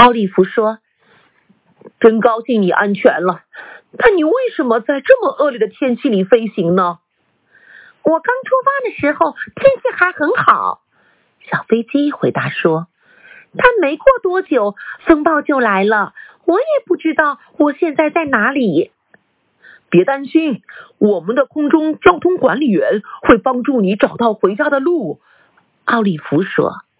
奥利弗说：“真高兴你安全了，但你为什么在这么恶劣的天气里飞行呢？”“我刚出发的时候天气还很好。”小飞机回答说，“但没过多久风暴就来了，我也不知道我现在在哪里。”“别担心，我们的空中交通管理员会帮助你找到回家的路。”奥利弗说。